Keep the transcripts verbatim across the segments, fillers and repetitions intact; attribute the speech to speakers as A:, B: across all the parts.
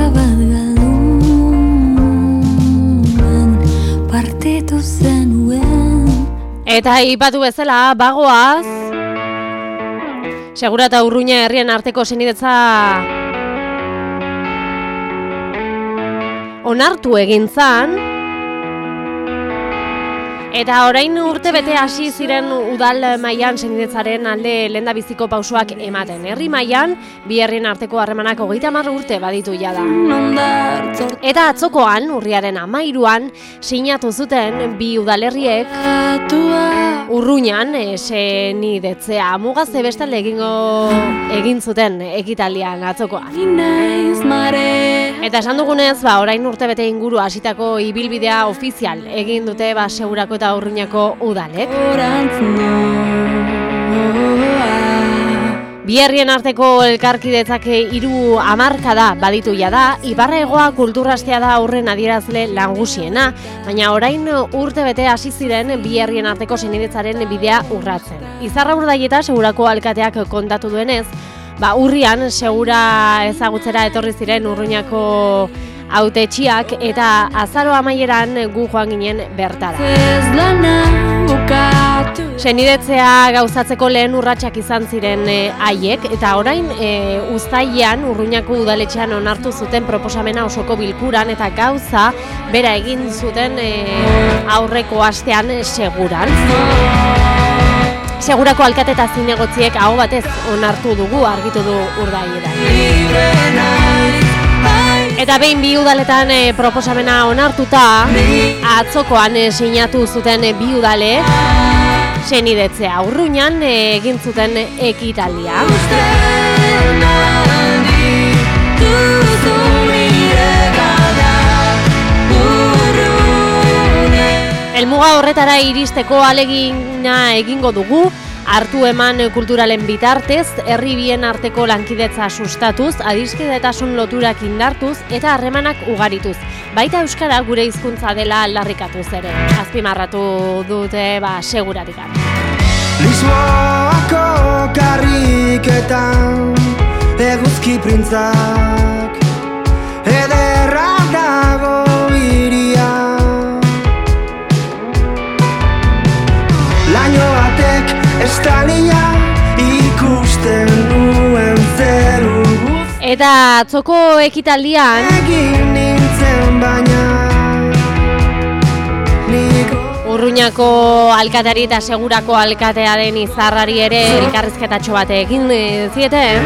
A: bat galduan partitu zenuen.
B: Eta ipatu bezala, bagoaz, Segura eta Urruña herrien arteko senidetza onartu egin zan, eta orain urte bete hasi ziren udal mailan senidetzaren alde lehendabiziko pausoak ematen. Herri mailan bi herrien arteko harremanak hogeita hamar urte baditu jada. Eta atzokoan, urriaren hamairuan, sinatu zuten bi udalerriek Urruñan e, senidetzea. Mugazze bestalde egingo egin zuten ekitalian atzokoan. Eta esan dugunez, ba, orain urte bete inguru hasitako ibilbidea ofizial egin dute ba, Segurako eta Urruñako udalek. Bi herrien arteko elkarkidetzak hiru hamarkada baditu jada, Ibarra-Hegoa kulturastea da aurren adierazle nagusiena, baina orain urte bete hasi ziren bi herrien arteko senidetzaren bidea urratzen. Izarraurdaieta Segurako alkateak kontatu duenez, ba, urrian Segura ezagutzera etorri ziren Urruñako hautetxiak eta azaro amaieran gu joan ginen bertara. Senidetzea gauzatzeko lehen urratsak izan ziren haiek e, eta orain e, uztailean Urruñako udaletxean onartu zuten proposamena osoko bilkuran eta gauza bera egin zuten e, aurreko astean Seguran. Segurako alkate eta zinegotziek aho batez onartu dugu argitu du Urdaieran. Eta behin bi udaletan e, proposamena onartuta, atzokoan e, sinatu zuten e, bi udale senidetzea. Urruñan e, egin zuten ekitaldia. Helmuga horretara iristeko ahalegina egingo dugu, hartu eman kulturalen bitartez, herri bien arteko lankidetza sustatuz, adiskidetasun loturak indartuz eta harremanak ugarituz. Baita euskara gure hizkuntza dela aldarrikatuz ere. Azpimarratu dute ba Seguratikan.
C: Lisboako karriketan eguzki printzak ederra dago iria. Laino batek estalia ikusten nuen zeru guz.
B: Eta atzoko ekitaldian
C: Egin nintzen baina niko
B: Urruñako alkateari eta Segurako alkatea den Izarrari ere elkarrizketatxo bat egin zieten.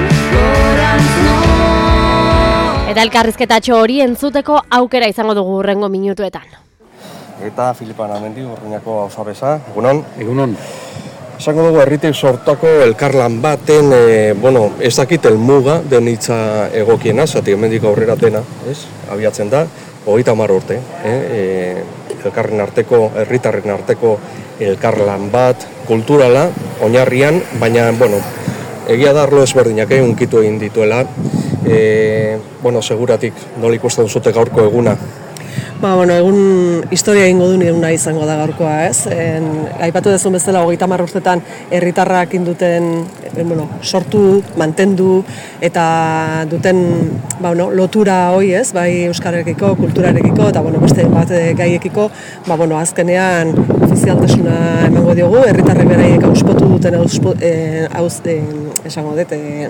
B: Eta elkarrizketatxo hori entzuteko aukera izango dugu hurrengo minutuetan.
D: Eta Filipa Namendi, Urruñako auzabeza, egunon.
E: Egunon.
D: Esango dugu herritik sortako elkarlan baten, e, bueno, ez dakit helmuga den hitza egokiena, zati hemendik aurrera dena, ez? Abiatzen da, hogeita hamar urte, eh? E, elkarren arteko, herritarren arteko elkarlan bat, kulturala, oinarrian, baina, bueno, egia da arlo ezberdinak eh, unkitu egin dituela. E, bueno, Seguratik nola ikusten zute gaurko eguna?
F: Ba, bueno, egun historia egingo duen eguna izango da gaurkoa, ez? En, aipatu dezun bezala, hogeita hamar urtetan herritarrak induten, en, bueno, sortu, mantendu eta duten ba, bueno, lotura hoi, ez? Bai euskararekiko, kulturarekiko eta bueno, beste bat gaiekiko, ba, bueno, azkenean ofizialtasuna emango diogu, herritarrek beraiek auspotu duten auspo, eh, aus, eh, esango dut, eh,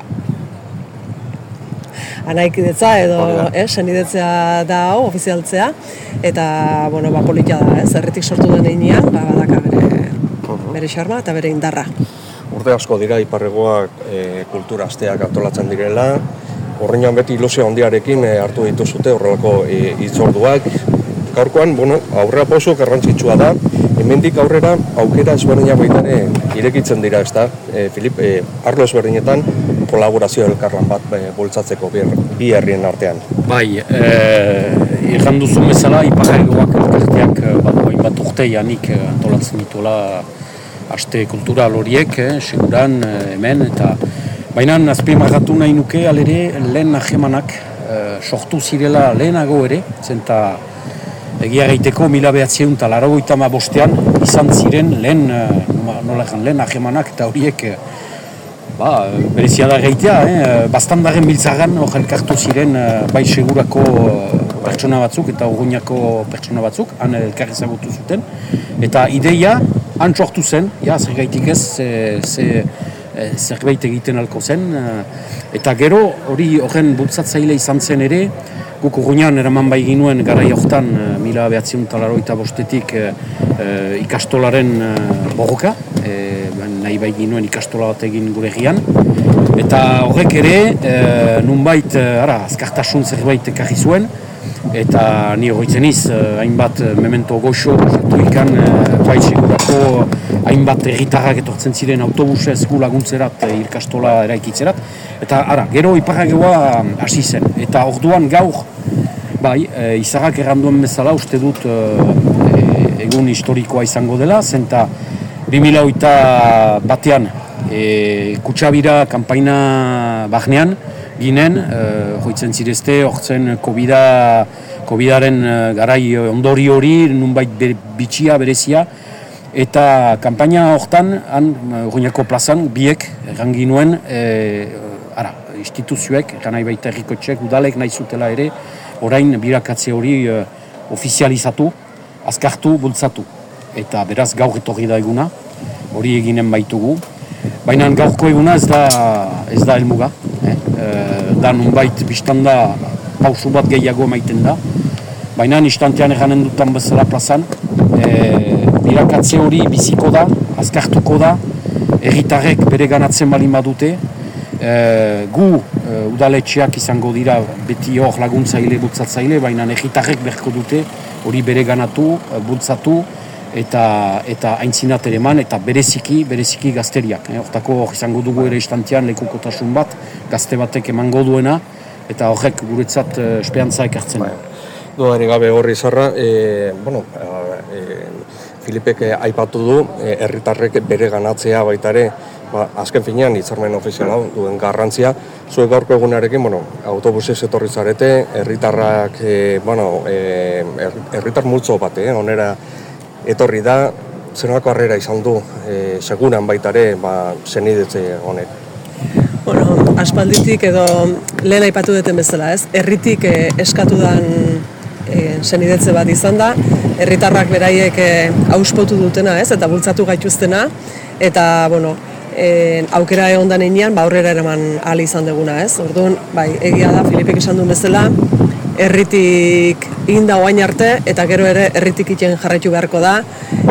F: anaikidetza edo eh, senidetzea da hau, ofizialtzea, eta bueno, ba, politia da, ez? Herritik sortu den heinean, ba, badaka bere, bere xarma eta bere indarra.
D: Urte asko dira Ipar-Hegoak e, kultura asteak antolatzen direla, horrean beti ilusio handiarekin e, hartu dituzute horrelako e, hitzorduak. Gaurkoan, bueno, aurrera pauso garrantzitsua da, hemendik aurrera aukera ezberdinak baita ere irekitzen dira, ezta? E, Filip, e, arlo ezberdinetan kolaborazio elkarlan bat e, bultzatzeko bi, bi herrien artean.
E: Bai, e, ikan duzun bezala, Ipar-Hegoak elkarteak bat, bat urte janik antolatzen dituela aste kultural horiek, eh, Seguran, hemen, eta baina azpimarratu nahi nuke alere lehen hagemanak eh, sortu zirela lehenago ere, zenta egia gaiteko mila behatziehun eta laurogeita hamabostean izan ziren lehen, nola egan, lehen hagemanak eta horiek Ba, berezia da gaitea, eh? Bastandaren biltzagan hor elkartu ziren bai segurako pertsona batzuk eta Urruñako pertsona batzuk, han elkar ezagutu zuten. Eta ideia, han sortu zen, ja, zer gaitik ez, ze, ze, zerbait egiten alko zen. Eta gero, hori horren bultzatzaile izan zen ere, guk Urruñan eraman bai ginuen garai hortan, mila behatziehun eta laurogeita bostetik ikastolaren borroka, nahi bai ginuen ikastola bat egin gure egian. Eta horrek ere, nunbait, ara, azkartasun zerbait ekarri zuen, eta ni horretzen iz, hainbat memento goxo, zatu ikan, bai segurako hainbat herritarrak etortzen ziren autobusez gu laguntzerat ikastola eraikitzerat. Eta ara, gero iparrageua hasi zen. Eta orduan gaur, bai, e, izarrak erranduen bezala uste dut e, egun historikoa izango dela, zenta bi mila hogeita batean e, Kutsabira kanpaina barnean ginen, e, joitzen zirezte, hortzen COVID-a, COVIDaren garai ondori hori, nunbait be, bitxia, berezia, eta kanpaina hortan, han, Urruñako plazan, biek, erran ginuen, e, ara, instituzioek, erran nahi baita herrikotxek, udalek nahi zutela ere, orain birakatze hori e, ofizializatu, azkartu, bultzatu. Eta beraz gaur etorri da eguna, hori eginen baitugu. Baina gaurko eguna ez da, ez da helmuga. Eh? E, da nunbait biztanda pausu bat gehiago emaiten da. Baina instantean eranen dutan bezala plazan, e, birakatze hori biziko da, azkartuko da, herritarrek bere ganatzen balin badute, e, gu e, udaletxeak izango dira beti hor laguntzaile, bultzatzaile, baina herritarrek berko dute hori bere ganatu, bultzatu, eta eta aintzinat ere eman, eta bereziki, bereziki gazteriak. Eh? Hortako hor izango dugu ere istantean lekukotasun bat, gazte batek emango duena, eta horrek guretzat e, esperantza ekartzen.
D: Dudarik gabe horri zarra, e, bueno, e, Filipek aipatu du, herritarrek e, bere ganatzea baita ere, ba, azken finean hitzarmen ofiziala duen garrantzia. Zuek gaurko egunarekin, bueno, autobusez etorri zarete, herritarrak, e, bueno, e, herritar multzo bat, eh, onera etorri da, zenolako harrera izan du, e, seguran baita ere, ba, zenidetze honek.
F: Bueno, aspalditik edo lehen aipatu duten bezala, ez? Herritik eh, eskatu dan eh, senidetze bat izan da, herritarrak beraiek eh, auspotu dutena, ez? Eta bultzatu gaituztena, eta, bueno, eh, aukera egon da neinean, ba, aurrera eraman ahal izan duguna, ez? Orduan, bai, egia da, Filipek esan duen bezala, herritik egin da oain arte, eta gero ere herritik iten jarraitu beharko da.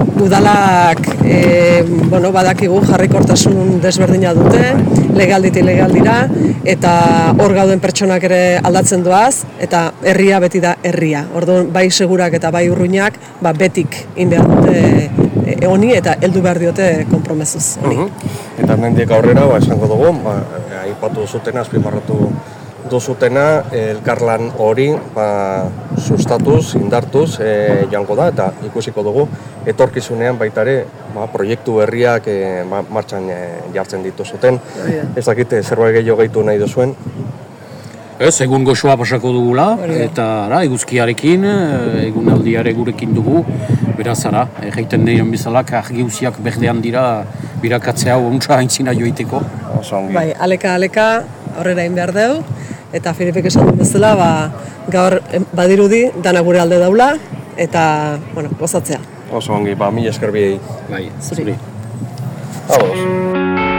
F: Udalak e, bueno, badakigu jarrikortasun desberdina dute, legalditik legaldira, eta hor gauden pertsonak ere aldatzen doaz, eta herria beti da herria. Orduan, bai segurak eta bai Urruñak, ba, betik egin behar dute e, honi eta heldu behar diote konpromezuz honi.
D: Uh-huh. Eta mendik aurrera, ba, esango dugu, ba, aipatu zutena, azpimarratu duzutena, elkarlan hori ba, sustatuz, indartuz e, joango da, eta ikusiko dugu etorkizunean baita ere ba, proiektu berriak e, ba, martxan e, jartzen dituzuten. Ez dakite, zerbait gehiago gehitu nahi duzuen?
E: Ez, egun goxoa pasako dugula, eta ara, eguzkiarekin, egunaldiare gurekin dugu, beraz ara, egiten deion bezalak argiuziak berdean dira birakatzea hau ontsa aintzina joiteko.
F: Bai, aleka, aleka, aurrera egin behar dugu, eta Filipek esan duen bezala, ba, gaur badirudi dana gure alde daula, eta, bueno, gozatzea.
D: Oso ongi, ba, mila esker biei.
E: Bai, zuri.
D: Ados.